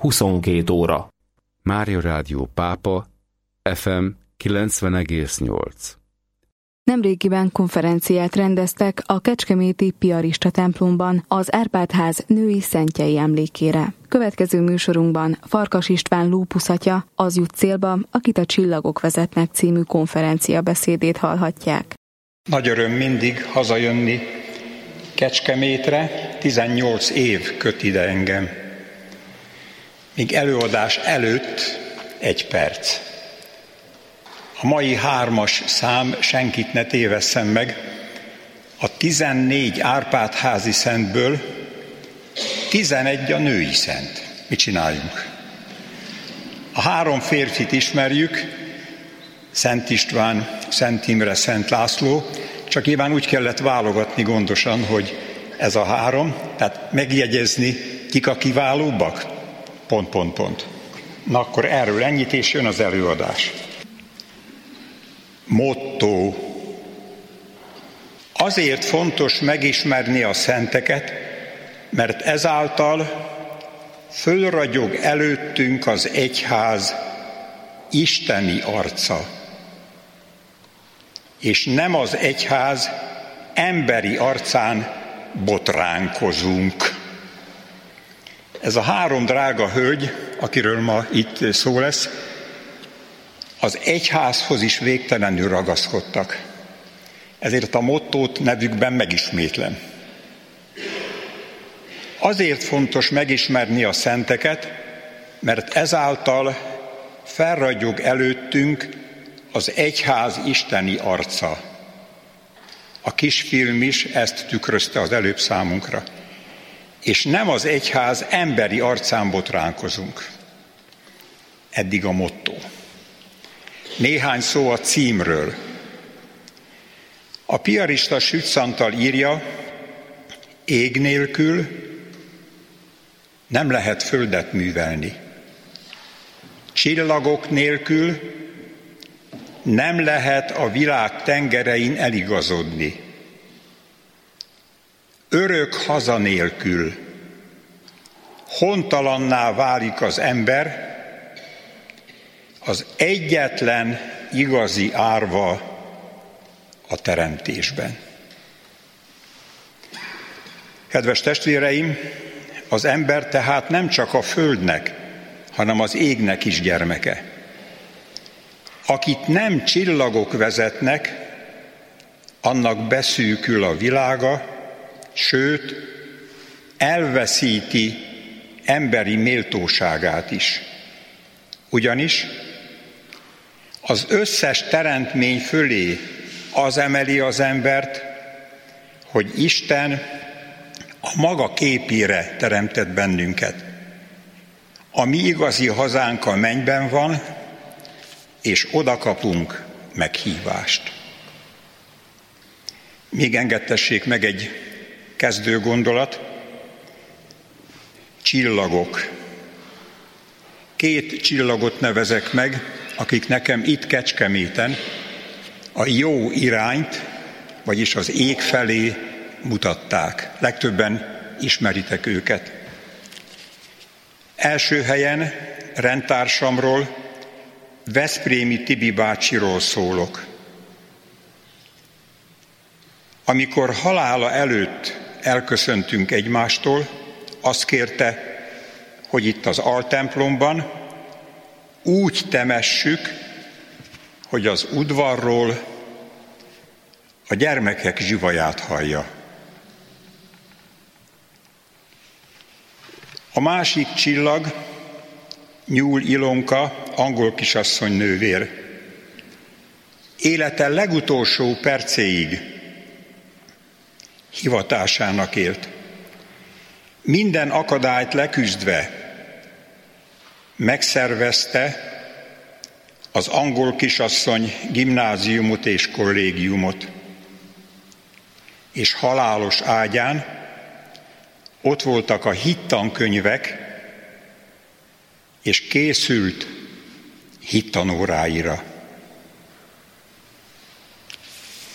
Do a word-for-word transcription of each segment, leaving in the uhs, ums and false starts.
huszonkét óra. Mária Rádió Pápa, ef em kilencven egész nyolc. Nemrégiben konferenciát rendeztek a kecskeméti Piarista templomban az Árpád-ház női szentjei emlékére. Következő műsorunkban Farkas István lópuszatja az jut célba, akit a Csillagok vezetnek című konferencia beszédét hallhatják. Nagy öröm mindig hazajönni Kecskemétre, tizennyolc év köt ide engem. Míg előadás előtt egy perc. A mai hármas szám, senkit ne tévesszem meg, a tizennégy Árpád-házi szentből tizenegy a női szent. Mit csináljunk? A három férfit ismerjük, Szent István, Szent Imre, Szent László, csak nyilván úgy kellett válogatni gondosan, hogy ez a három, tehát megjegyezni, kik a kiválóbbak? Pont, pont, pont. Na akkor erről ennyit, és jön az előadás. Motto. Azért fontos megismerni a szenteket, mert ezáltal fölragyog előttünk az egyház isteni arca, és nem az egyház emberi arcán botránkozunk. Ez a három drága hölgy, akiről ma itt szó lesz, az egyházhoz is végtelenül ragaszkodtak. Ezért a mottót nevükben megismétlem. Azért fontos megismerni a szenteket, mert ezáltal felragyog előttünk az egyház isteni arca. A kisfilm is ezt tükrözte az előbb számunkra. És nem az egyház emberi arcán botránkozunk. Eddig a motto. Néhány szó a címről. A piarista Sütz Antal írja, ég nélkül nem lehet földet művelni. Csillagok nélkül nem lehet a világ tengerein eligazodni. Örök haza nélkül hontalanná válik az ember, az egyetlen igazi árva a teremtésben. Kedves testvéreim, az ember tehát nem csak a földnek, hanem az égnek is gyermeke. Akit nem csillagok vezetnek, annak beszűkül a világa, sőt, elveszíti emberi méltóságát is. Ugyanis az összes teremtmény fölé az emeli az embert, hogy Isten a maga képére teremtett bennünket. A mi igazi hazánk a mennyben van, és oda kapunk meghívást. Még engedtessék meg egy kezdő gondolat. Csillagok. Két csillagot nevezek meg, akik nekem itt Kecskeméten a jó irányt, vagyis az ég felé mutatták. Legtöbben ismeritek őket. Első helyen rendtársamról, Veszprémi Tibi bácsiról szólok. Amikor halála előtt elköszöntünk egymástól, azt kérte, hogy itt az altemplomban úgy temessük, hogy az udvarról a gyermekek zsivaját hallja. A másik csillag Nyúl Ilonka, angol kisasszony nővér. Élete legutolsó percéig hivatásának élt. Minden akadályt leküzdve megszervezte az angol kisasszony gimnáziumot és kollégiumot. És halálos ágyán ott voltak a hittankönyvek, és készült hittanóráira.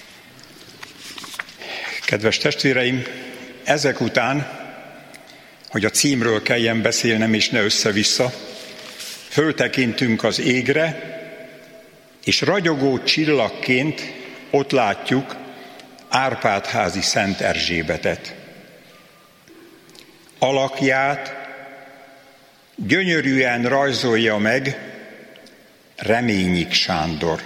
Kedves testvéreim, ezek után, hogy a címről kelljen beszélnem, és ne össze-vissza. Föltekintünk az égre, és ragyogó csillagként ott látjuk Árpád-házi Szent Erzsébetet. Alakját gyönyörűen rajzolja meg Reményik Sándor.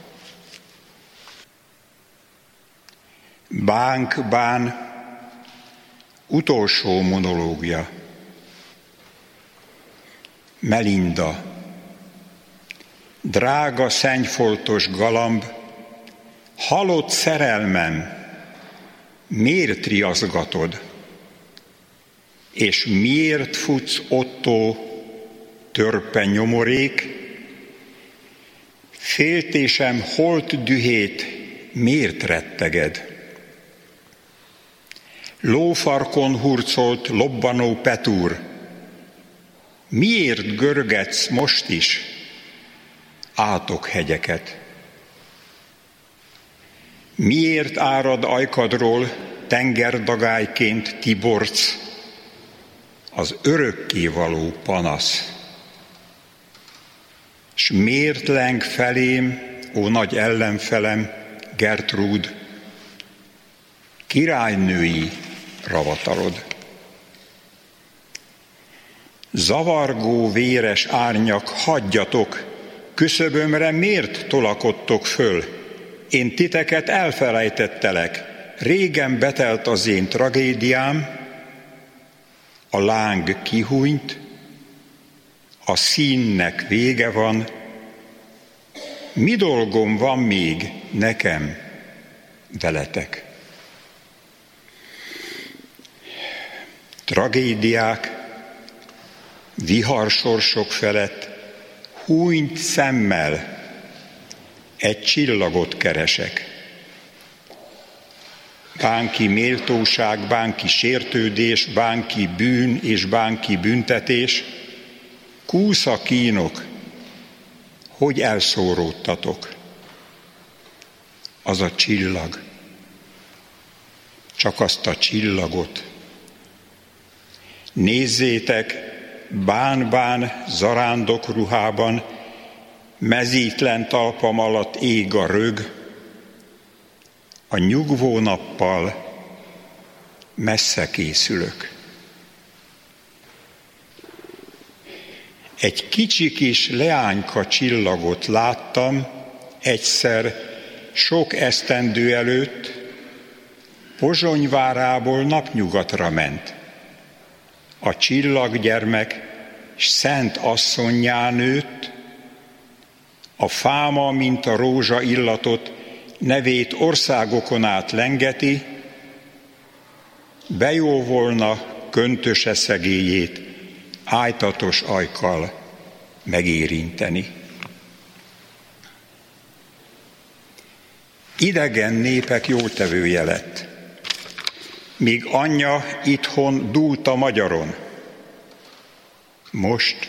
Bánk bán utolsó monológia. Melinda, drága szennyfoltos galamb, halott szerelmem, miért riaszgatod? És miért futsz ottó törpe nyomorék? Féltésem holt dühét miért retteged? Lófarkon hurcolt lobbanó Petúr, miért görgetsz most is átokhegyeket? Miért árad ajkadról tengerdagályként tiborc az örökkévaló panasz? S miért leng felém, ó nagy ellenfelem, Gertrúd, királynői ravatalod? Zavargó véres árnyak, hagyjatok, küszöbömre miért tolakodtok föl? Én titeket elfelejtettelek, régen betelt az én tragédiám, a láng kihúnyt, a színnek vége van, mi dolgom van még nekem veletek? Tragédiák, viharsorsok felett húnyt szemmel egy csillagot keresek. Bánki méltóság, bánki sértődés, bánki bűn és bánki büntetés, kúsza kínok, hogy elszóródtatok. Az a csillag, csak azt a csillagot. Nézzétek, bán-bán zarándok ruhában, mezítlen talpam alatt ég a rög, a nyugvó nappal messze készülök. Egy kicsi kis leányka csillagot láttam egyszer sok esztendő előtt, Pozsonyvárából napnyugatra ment. A csillaggyermek s szent asszonnyá nőtt, a fáma, mint a rózsa illatot, nevét országokon át lengeti, bejóvolna köntös eszegélyét ájtatos ajkkal megérinteni. Idegen népek jótevője lett, míg anyja itthon dúlt a magyaron. Most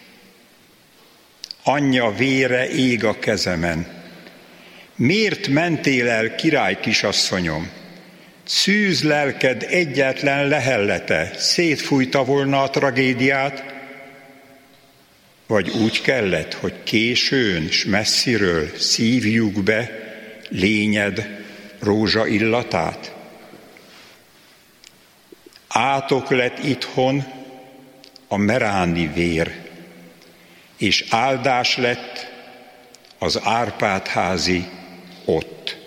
anyja vére ég a kezemen. Miért mentél el, király kisasszonyom? Szűz lelked egyetlen lehellete szétfújta volna a tragédiát, vagy úgy kellett, hogy későn s messziről szívjuk be lényed rózsa illatát? Átok lett itthon a meráni vér, és áldás lett az Árpád-házi ott.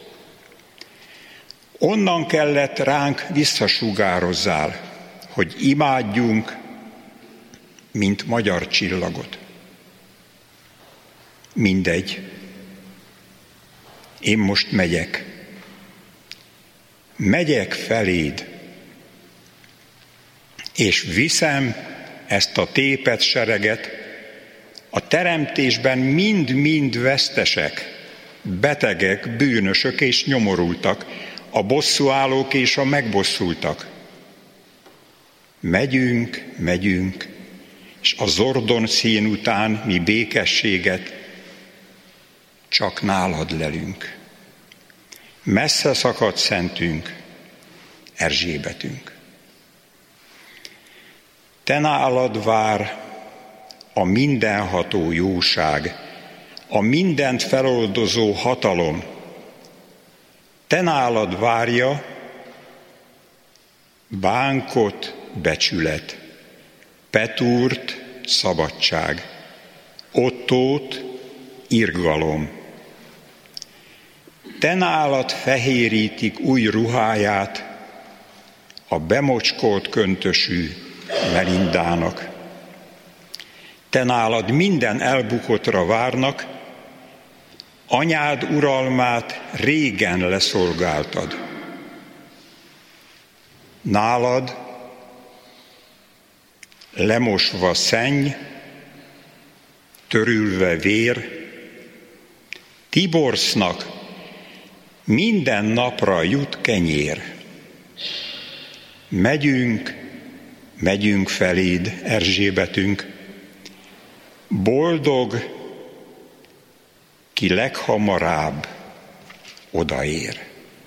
Onnan kellett ránk visszasugározzál, hogy imádjunk, mint magyar csillagot. Mindegy. Én most megyek. Megyek feléd, és viszem ezt a tépet sereget, a teremtésben mind-mind vesztesek, betegek, bűnösök és nyomorultak, a bosszúállók és a megbosszultak. Megyünk, megyünk, és a zordon szín után mi békességet csak nálad lelünk. Messze szakadt szentünk, Erzsébetünk. te nálad vár a mindenható jóság, a mindent feloldozó hatalom. Te nálad várja bánkot becsület, Petúrt szabadság, Ottót irgalom. Te nálad fehérítik új ruháját a bemocskolt köntösű Melindának. Te nálad minden elbukottra várnak, anyád uralmát régen leszolgáltad. Nálad lemosva szenny, törülve vér, Tiborsznak minden napra jut kenyér. Megyünk, megyünk feléd, Erzsébetünk, boldog, ki leghamarabb odaér.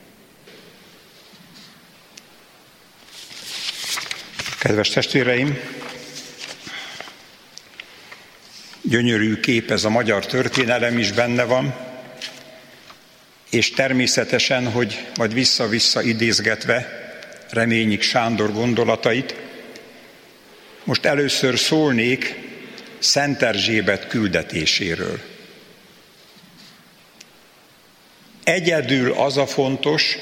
Kedves testvéreim, gyönyörű kép ez a magyar történelem is benne van, és természetesen, hogy majd vissza-vissza idézgetve Reményik Sándor gondolatait, most először szólnék Szent Erzsébet küldetéséről. Egyedül az a fontos,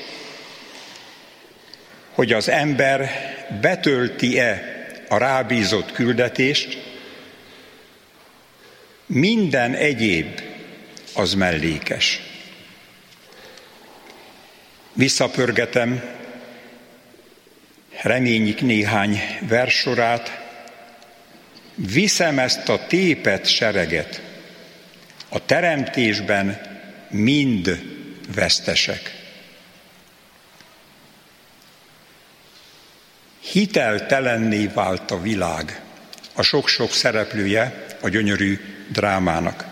hogy az ember betölti-e a rábízott küldetést, minden egyéb az mellékes. Visszapörgetem Reményik néhány verssorát. Viszem ezt a tépet sereget, a teremtésben mind vesztesek. Hiteltelenné vált a világ, a sok-sok szereplője a gyönyörű drámának.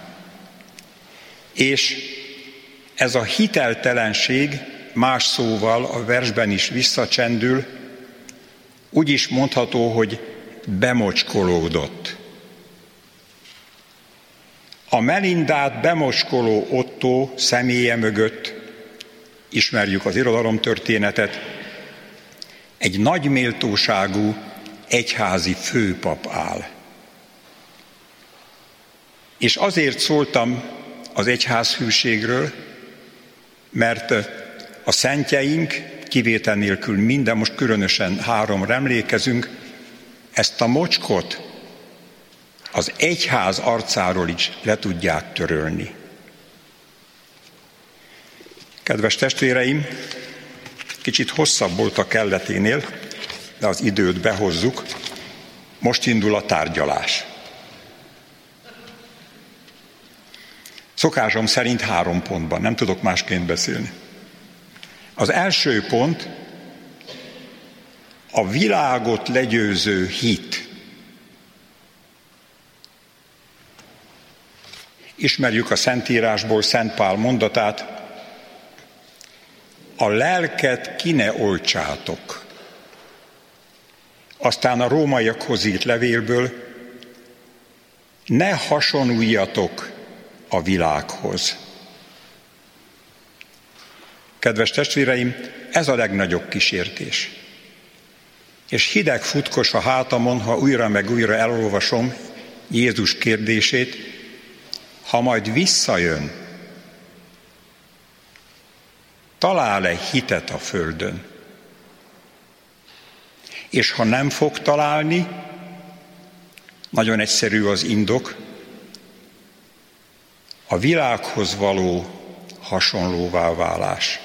És ez a hiteltelenség más szóval a versben is visszacsendül, úgy is mondható, hogy bemocskolódott. A Melindát bemocskoló Ottó személye mögött, ismerjük az irodalomtörténetet, egy nagy méltóságú egyházi főpap áll. És azért szóltam az egyházhűségről, mert a szentjeink, kivétel nélkül minden, most különösen háromra emlékezünk, ezt a mocskot az egyház arcáról is le tudják törölni. Kedves testvéreim, kicsit hosszabb volt a kelleténél, de az időt behozzuk. Most indul a tárgyalás. Szokásom szerint három pontban, nem tudok másként beszélni. Az első pont a világot legyőző hit. Ismerjük a Szentírásból Szent Pál mondatát, a lelket ki ne oltsátok. Aztán a rómaiakhoz írt levélből, ne hasonuljatok a világhoz. Kedves testvéreim, ez a legnagyobb kísértés. És hideg futkos a hátamon, ha újra meg újra elolvasom Jézus kérdését, ha majd visszajön, talál-e hitet a földön? És ha nem fog találni, nagyon egyszerű az indok, a világhoz való hasonlóvá válás.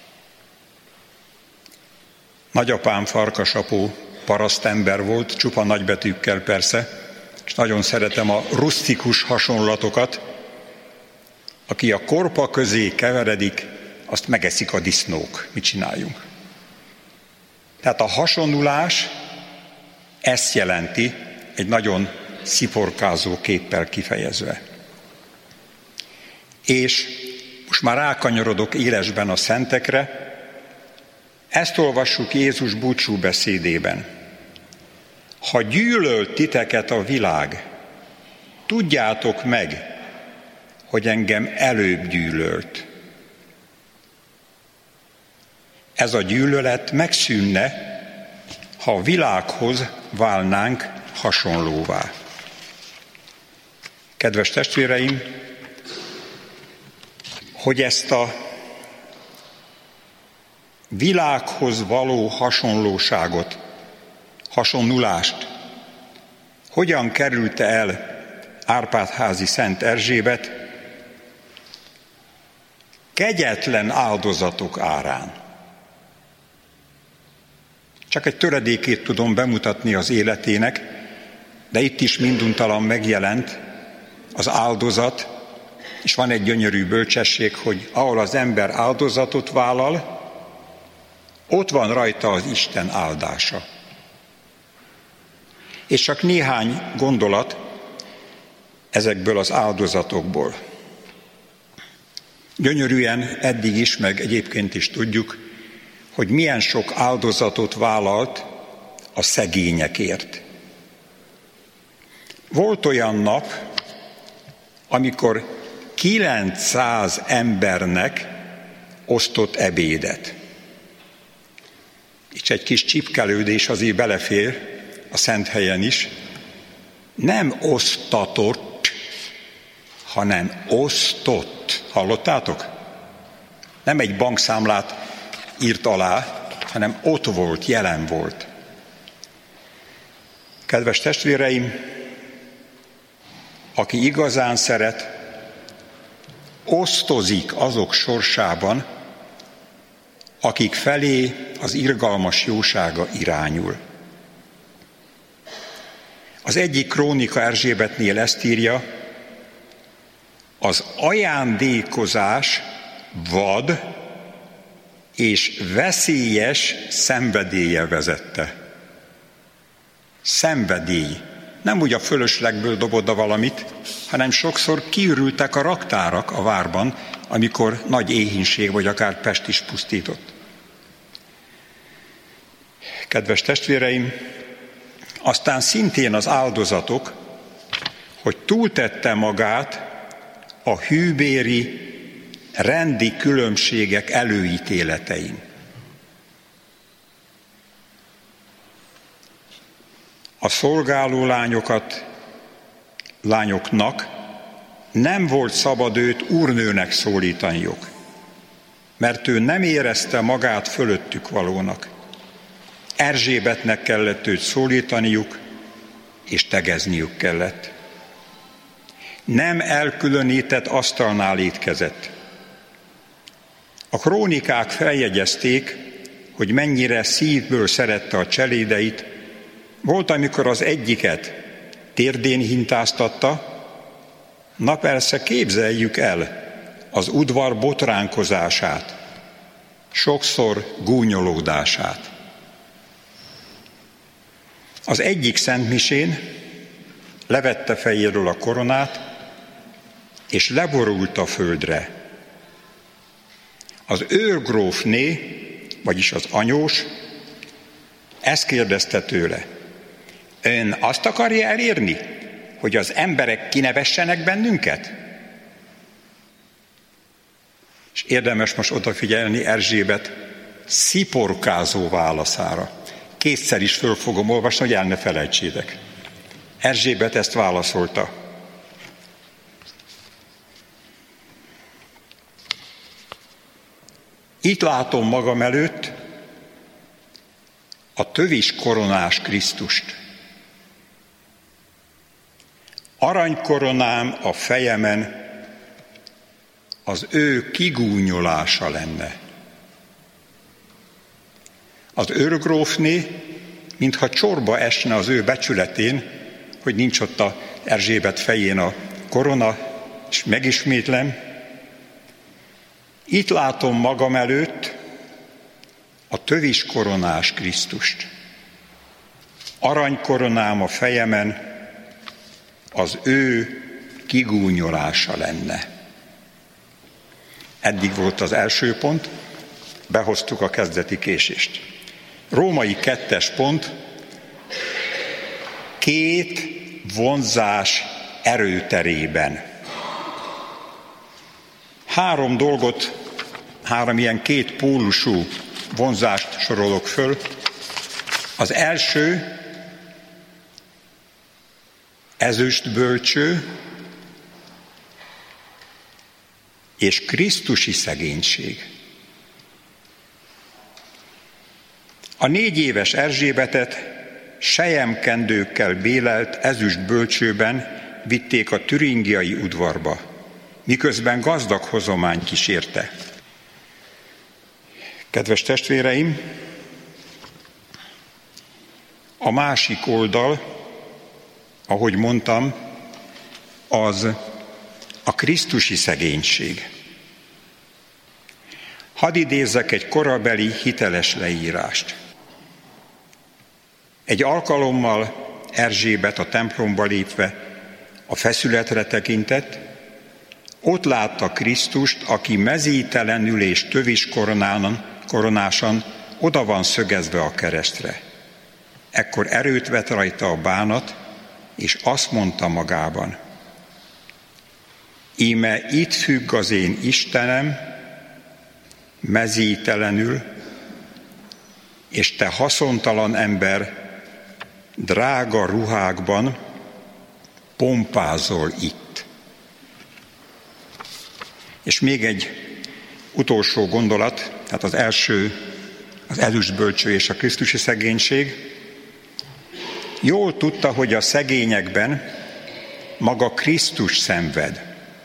Nagyapám Farkasapó parasztember volt, csupa nagybetűkkel persze, és nagyon szeretem a rusztikus hasonlatokat. Aki a korpa közé keveredik, azt megeszik a disznók. Mit csináljunk? Tehát a hasonlulás ezt jelenti, egy nagyon sziporkázó képpel kifejezve. És most már rákanyarodok élesben a szentekre, ezt olvassuk Jézus búcsú beszédében. Ha gyűlölt titeket a világ, tudjátok meg, hogy engem előbb gyűlölt. Ez a gyűlölet megszűnne, ha a világhoz válnánk hasonlóvá. Kedves testvéreim, hogy ezt a világhoz való hasonlóságot, hasonlulást hogyan kerülte el Árpád-házi Szent Erzsébet? Kegyetlen áldozatok árán. Csak egy töredékét tudom bemutatni az életének, de itt is minduntalan megjelent az áldozat, és van egy gyönyörű bölcsesség, hogy ahol az ember áldozatot vállal, ott van rajta az Isten áldása. És csak néhány gondolat ezekből az áldozatokból. Gyönyörűen eddig is, meg egyébként is tudjuk, hogy milyen sok áldozatot vállalt a szegényekért. Volt olyan nap, amikor kilencszáz embernek osztott ebédet. És egy kis csipkelődés azért belefér a szent helyen is. Nem osztatott, hanem osztott. Hallottátok? Nem egy bankszámlát írt alá, hanem ott volt, jelen volt. Kedves testvéreim, aki igazán szeret, osztozik azok sorsában, akik felé az irgalmas jósága irányul. Az egyik krónika Erzsébetnél ezt írja, az ajándékozás vad és veszélyes szenvedélye vezette. Szenvedély. Nem úgy a fölöslegből dobod a valamit, hanem sokszor kiürültek a raktárak a várban, amikor nagy éhínség vagy akár pest is pusztított. Kedves testvéreim, aztán szintén az áldozatok, hogy túltette magát a hűbéri rendi különbségek előítéletein. A szolgáló lányokat, lányoknak nem volt szabad őt úrnőnek szólítaniuk, mert ő nem érezte magát fölöttük valónak. Erzsébetnek kellett őt szólítaniuk, és tegezniük kellett. Nem elkülönített asztalnál étkezett. A krónikák feljegyezték, hogy mennyire szívből szerette a cselédeit. Volt, amikor az egyiket térdén hintáztatta, na persze képzeljük el az udvar botránkozását, sokszor gúnyolódását. Az egyik szentmisén levette fejéről a koronát, és leborult a földre. Az őrgrófné, vagyis az anyós, ezt kérdezte tőle. Ön azt akarja elérni, hogy az emberek kinevessenek bennünket? És érdemes most odafigyelni Erzsébet sziporkázó válaszára. Kétszer is föl fogom olvasni, hogy el ne felejtsétek. Erzsébet ezt válaszolta. Itt látom magam előtt a tövis koronás Krisztust. Aranykoronám a fejemen az ő kigúnyolása lenne. Az őrgrófné, mintha csorba esne az ő becsületén, hogy nincs ott a Erzsébet fején a korona, és megismétlem, itt látom magam előtt a tövis koronás Krisztust. Aranykoronám a fejemen az ő kigúnyolása lenne. Eddig volt az első pont, behoztuk a kezdeti késést. Római kettes pont, két vonzás erőterében. Három dolgot, három ilyen két pólusú vonzást sorolok föl. Az első ezüstbölcső és krisztusi szegénység. A négy éves Erzsébetet selyemkendőkkel bélelt ezüstbölcsőben vitték a türingiai udvarba, miközben gazdag hozomány kísérte. Kedves testvéreim, a másik oldal, ahogy mondtam, az a krisztusi szegénység. Hadd idézzek egy korabeli hiteles leírást. Egy alkalommal Erzsébet a templomba lépve a feszületre tekintett, ott látta Krisztust, aki mezítelenül és tövis koronán, koronásan oda van szögezve a keresztre. Ekkor erőt vett rajta a bánat, és azt mondta magában: íme itt függ az én Istenem, mezítelenül, és te haszontalan ember, drága ruhákban pompázol itt. És még egy utolsó gondolat, tehát az első, az ezüstbölcső és a krisztusi szegénység. Jól tudta, hogy a szegényekben maga Krisztus szenved.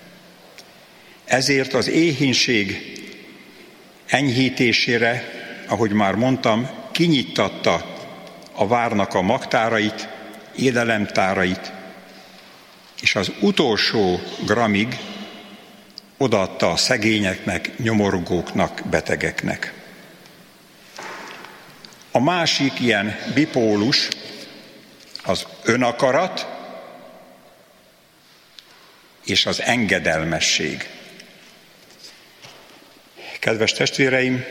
Ezért az éhínség enyhítésére, ahogy már mondtam, kinyittatta a várnak a magtárait, élelemtárait, és az utolsó gramig odaadta a szegényeknek, nyomorgóknak, betegeknek. A másik ilyen bipólus az önakarat és az engedelmesség. Kedves testvéreim,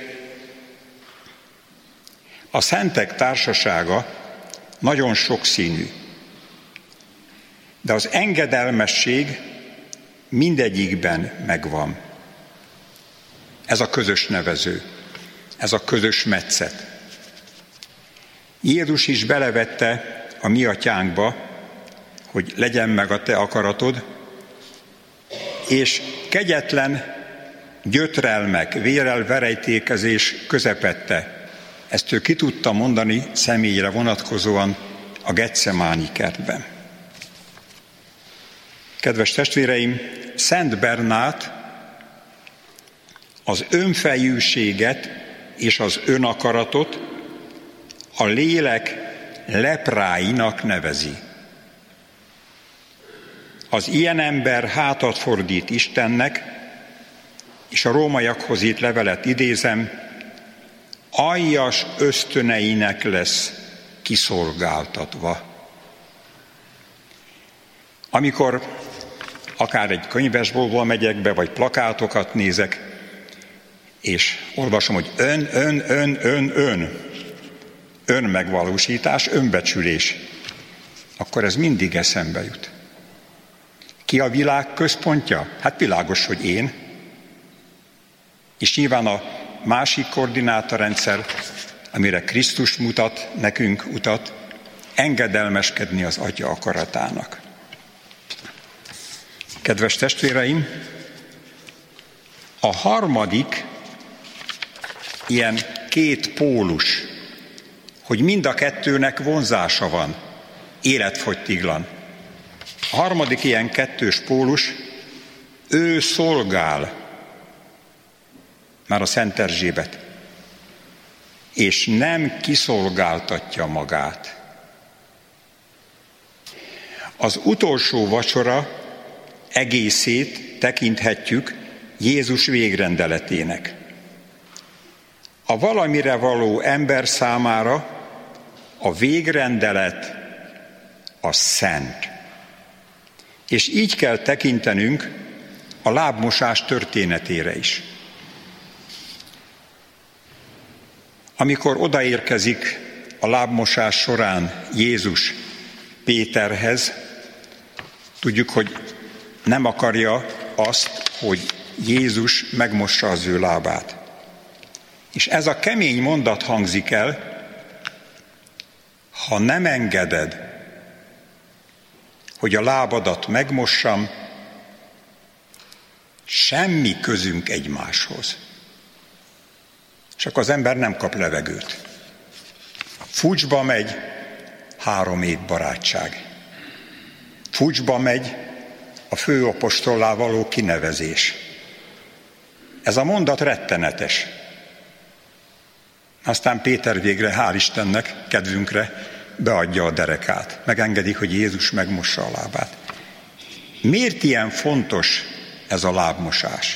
a szentek társasága nagyon sokszínű, de az engedelmesség mindegyikben megvan. Ez a közös nevező, ez a közös metszet. Jézus is belevette a mi atyánkba, hogy legyen meg a te akaratod, és kegyetlen gyötrelmek, vérrel verejtékezés közepette. Ezt ő ki tudta mondani személyre vonatkozóan a Getsemáni kertben. Kedves testvéreim, Szent Bernát az önfejűséget és az önakaratot a lélek lepráinak nevezi. Az ilyen ember hátat fordít Istennek, és a rómaiakhoz írt levelet idézem, aljas ösztöneinek lesz kiszolgáltatva. Amikor akár egy könyvesboltba megyek be, vagy plakátokat nézek, és olvasom, hogy ön, ön, ön, ön, ön, önmegvalósítás, önbecsülés, akkor ez mindig eszembe jut. Ki a világ központja? Hát világos, hogy én. És nyilván a másik koordinátarendszer, amire Krisztus mutat, nekünk utat, engedelmeskedni az Atya akaratának. Kedves testvéreim, a harmadik ilyen két pólus, hogy mind a kettőnek vonzása van, életfogytiglan. A harmadik ilyen kettős pólus, ő szolgál, már a Szent Erzsébet, és nem kiszolgáltatja magát. Az utolsó vacsora egészét tekinthetjük Jézus végrendeletének. A valamire való ember számára a végrendelet a szent. És így kell tekintenünk a lábmosás történetére is. Amikor odaérkezik a lábmosás során Jézus Péterhez. Tudjuk, hogy nem akarja azt, hogy Jézus megmossa az ő lábát. És ez a kemény mondat hangzik el: ha nem engeded, hogy a lábadat megmossam, semmi közünk egymáshoz. És akkor az ember nem kap levegőt. Fucsba megy három év barátság. Fucsba megy a főapostollá való kinevezés. Ez a mondat rettenetes. Aztán Péter végre, hál' Istennek, kedvünkre beadja a derekát. Megengedik, hogy Jézus megmossa a lábát. Miért ilyen fontos ez a lábmosás?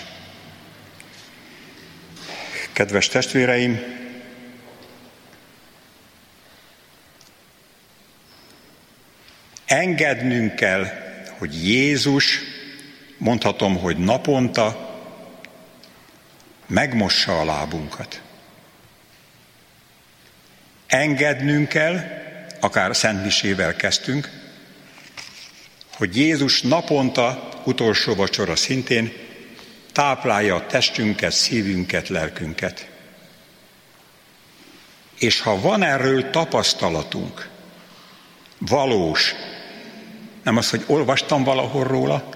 Kedves testvéreim, engednünk kell, hogy Jézus, mondhatom, hogy naponta megmossa a lábunkat. Engednünk kell, akár szentmisével kezdtünk, hogy Jézus naponta, utolsó vacsora szintén, táplálja a testünket, szívünket, lelkünket. És ha van erről tapasztalatunk, valós, nem az, hogy olvastam valahol róla,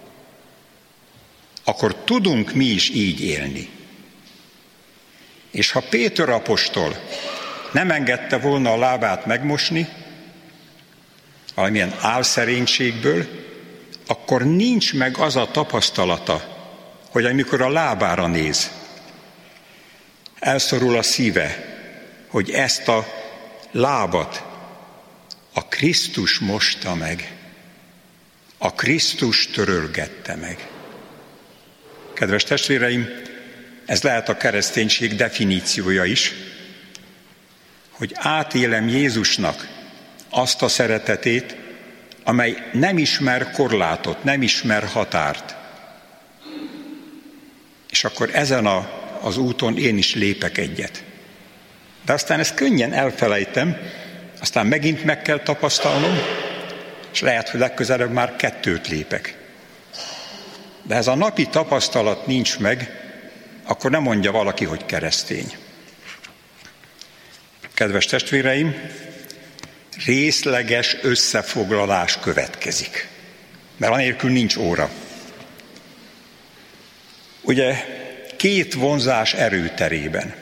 akkor tudunk mi is így élni. És ha Péter apostol nem engedte volna a lábát megmosni, valamilyen álszerénységből, akkor nincs meg az a tapasztalata, hogy amikor a lábára néz, elszorul a szíve, hogy ezt a lábat a Krisztus mosta meg, a Krisztus törölgette meg. Kedves testvéreim, ez lehet a kereszténység definíciója is, hogy átélem Jézusnak azt a szeretetét, amely nem ismer korlátot, nem ismer határt. És akkor ezen a, az úton én is lépek egyet. De aztán ezt könnyen elfelejtem, aztán megint meg kell tapasztalnom, és lehet, hogy legközelebb már kettőt lépek. De ez a napi tapasztalat nincs meg, akkor nem mondja valaki, hogy keresztény. Kedves testvéreim, részleges összefoglalás következik, mert anélkül nincs óra. Ugye két vonzás erőterében,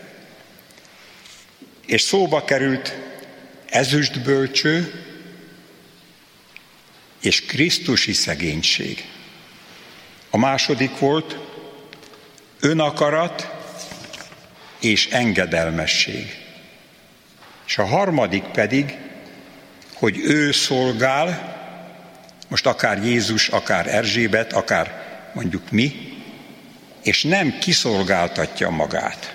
és szóba került ezüstbölcső és krisztusi szegénység. A második volt önakarat és engedelmesség. És a harmadik pedig, hogy ő szolgál, most akár Jézus, akár Erzsébet, akár mondjuk mi, és nem kiszolgáltatja magát.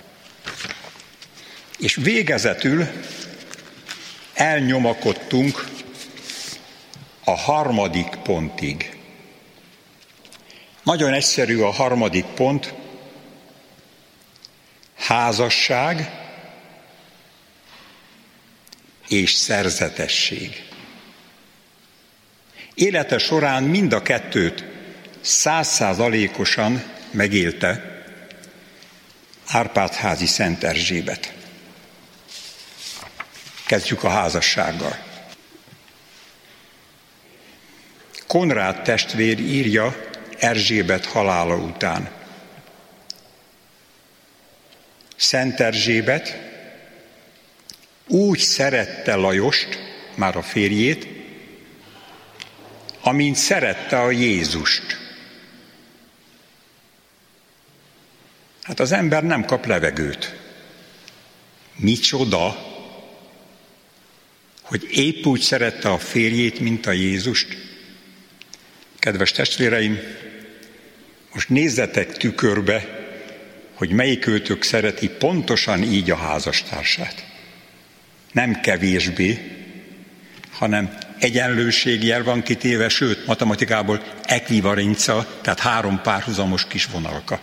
És végezetül elnyomakodtunk a harmadik pontig. Nagyon egyszerű a harmadik pont: házasság és szerzetesség. Élete során mind a kettőt százszázalékosan megélte Árpád-házi Szent Erzsébet. Kezdjük a házassággal. Konrád testvér írja Erzsébet halála után: Szent Erzsébet úgy szerette Lajost, már a férjét, amint szerette a Jézust. Hát az ember nem kap levegőt. Micsoda, hogy épp úgy szerette a férjét, mint a Jézust. Kedves testvéreim, most nézzetek tükörbe, hogy melyikőtök szereti pontosan így a házastársát. Nem kevésbé, hanem egyenlőségjel van kitéve, sőt, matematikából ekvivalencia, tehát három párhuzamos kis vonalka.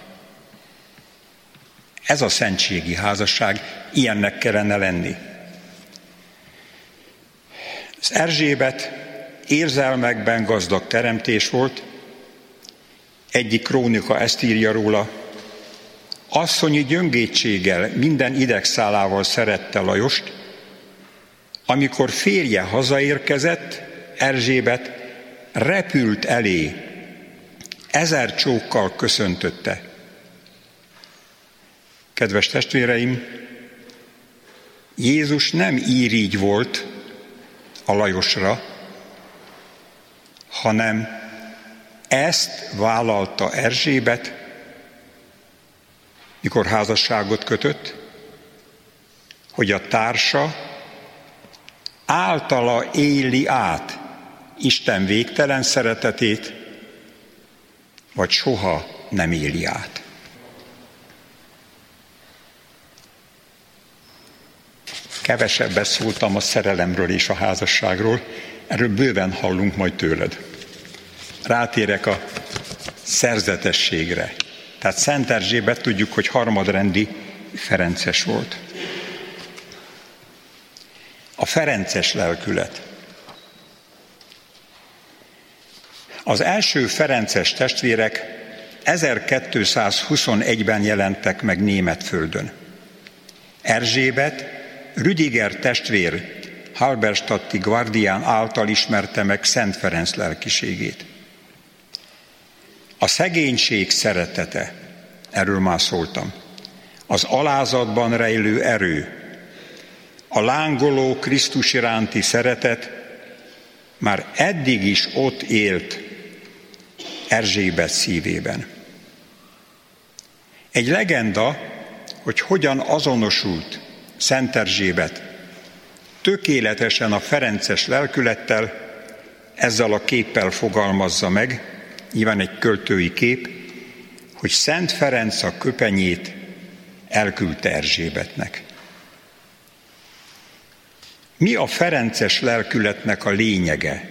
Ez a szentségi házasság, ilyennek kellene lenni. Az Erzsébet érzelmekben gazdag teremtés volt, egyik krónika ezt írja róla: asszonyi gyöngétséggel, minden idegszálával szerette Lajost, amikor férje hazaérkezett, Erzsébet repült elé, ezer csókkal köszöntötte. Kedves testvéreim, Jézus nem irigy volt a Lajosra, hanem ezt vállalta Erzsébet, mikor házasságot kötött, hogy a társa általa éli át Isten végtelen szeretetét, vagy soha nem éli át. Kevesebbet szóltam a szerelemről és a házasságról, erről bőven hallunk majd tőled. Rátérek a szerzetességre. Tehát Szent Erzsébet tudjuk, hogy harmadrendi ferences volt. A ferences lelkület. Az első ferences testvérek ezerkétszázhuszonegyben jelentek meg Németföldön. Erzsébet Rüdiger testvér Halberstadti Guardián által ismerte meg Szent Ferenc lelkiségét. A szegénység szeretete, erről már szóltam, az alázatban rejlő erő, a lángoló Krisztus iránti szeretet már eddig is ott élt Erzsébet szívében. Egy legenda, hogy hogyan azonosult Szent Erzsébet tökéletesen a ferences lelkülettel, ezzel a képpel fogalmazza meg, nyilván egy költői kép, hogy Szent Ferenc a köpenyét elküldte Erzsébetnek. Mi a ferences lelkületnek a lényege?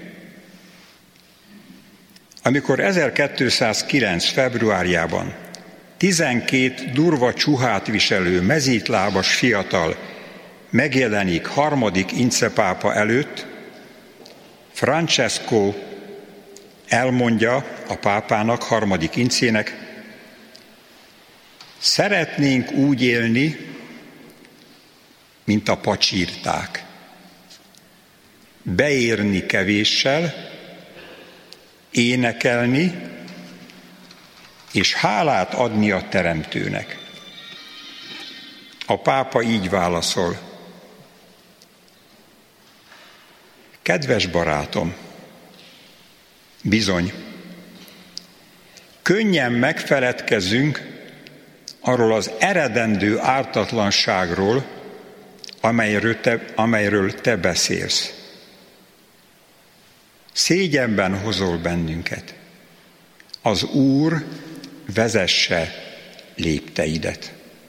Amikor ezerkétszázkilenc. februárjában tizenkét durva csuhát viselő, mezítlábas fiatal megjelenik harmadik Ince pápa előtt, Francesco elmondja a pápának, harmadik Incének: szeretnénk úgy élni, mint a pacsirták. Beérni kevéssel, énekelni, és hálát adni a Teremtőnek. A pápa így válaszol: kedves barátom, bizony, könnyen megfeledkezünk arról az eredendő ártatlanságról, amelyről te, amelyről te beszélsz. Szégyenben hozol bennünket. Az Úr vezesse lépteidet.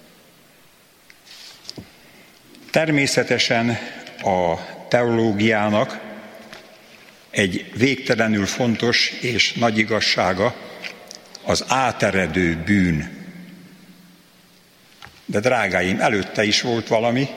Természetesen a teológiának egy végtelenül fontos és nagy igazsága az áteredő bűn. De drágáim, előtte is volt valami.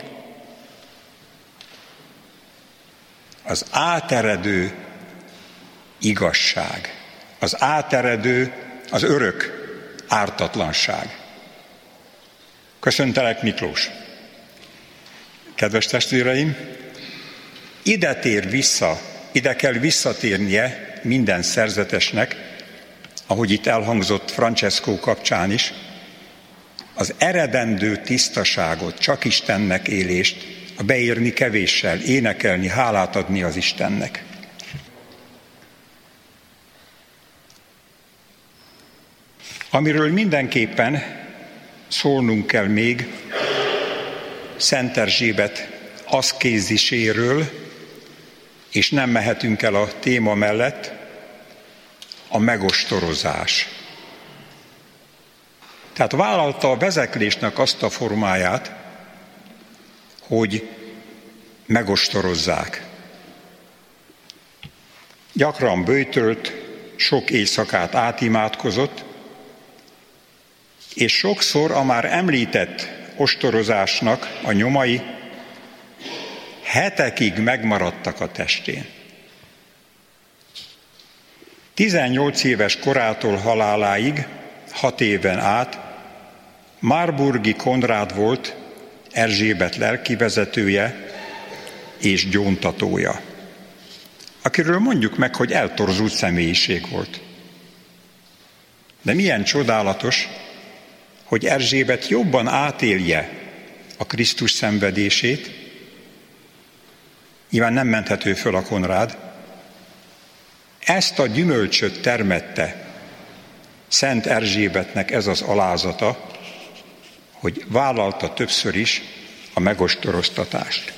Az áteredő igazság. Az áteredő, az örök ártatlanság. Köszöntelek, Miklós! Kedves testvéreim, ide tér vissza, ide kell visszatérnie minden szerzetesnek, ahogy itt elhangzott Francesco kapcsán is, az eredendő tisztaságot, csak Istennek élést, a beírni kevéssel, énekelni, hálát adni az Istennek. Amiről mindenképpen szólnunk kell még, Szent Erzsébet aszkéziséről, és nem mehetünk el a téma mellett, a megostorozás. Tehát vállalta a vezeklésnek azt a formáját, hogy megostorozzák. Gyakran böjtölt, sok éjszakát átimádkozott, és sokszor a már említett ostorozásnak a nyomai hetekig megmaradtak a testén. tizennyolc éves korától haláláig, hat éven át Marburgi Konrád volt Erzsébet lelkivezetője és gyóntatója, akiről mondjuk meg, hogy eltorzult személyiség volt. De milyen csodálatos, hogy Erzsébet jobban átélje a Krisztus szenvedését, nyilván nem menthető föl a Konrád, ezt a gyümölcsöt termette Szent Erzsébetnek ez az alázata, hogy vállalta többször is a megostoroztatást.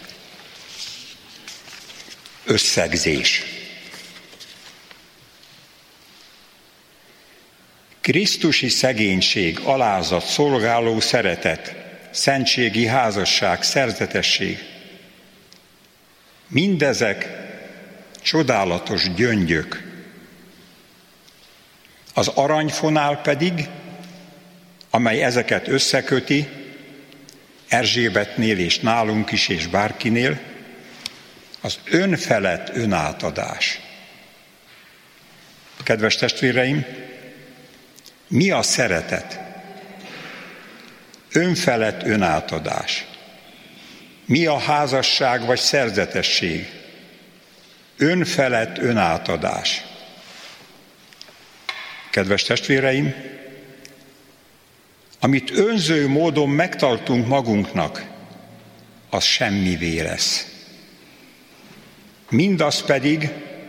Összegzés. Krisztusi szegénység, alázat, szolgáló szeretet, szentségi házasság, szerzetesség. Mindezek csodálatos gyöngyök. Az aranyfonál pedig, amely ezeket összeköti, Erzsébetnél és nálunk is, és bárkinél, az önfelett önátadás. Kedves testvéreim, mi a szeretet? Önfelett önátadás. Mi a házasság vagy szerzetesség? Önfelett önátadás. Kedves testvéreim, amit önző módon megtartunk magunknak, az semmivé lesz. Mindaz pedig,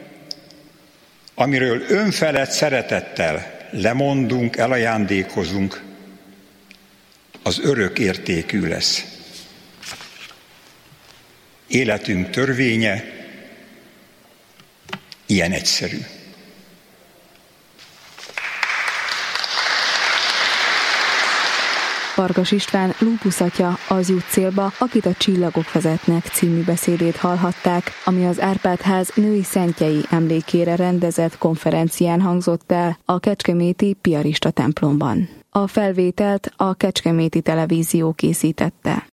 amiről önfelett szeretettel lemondunk, elajándékozunk, az örök értékű lesz. Életünk törvénye ilyen egyszerű. Farkas István lúpuszatya az jut célba, akit a csillagok vezetnek című beszédét hallhatták, ami az Árpád-ház női szentjei emlékére rendezett konferencián hangzott el a kecskeméti piarista templomban. A felvételt a Kecskeméti Televízió készítette.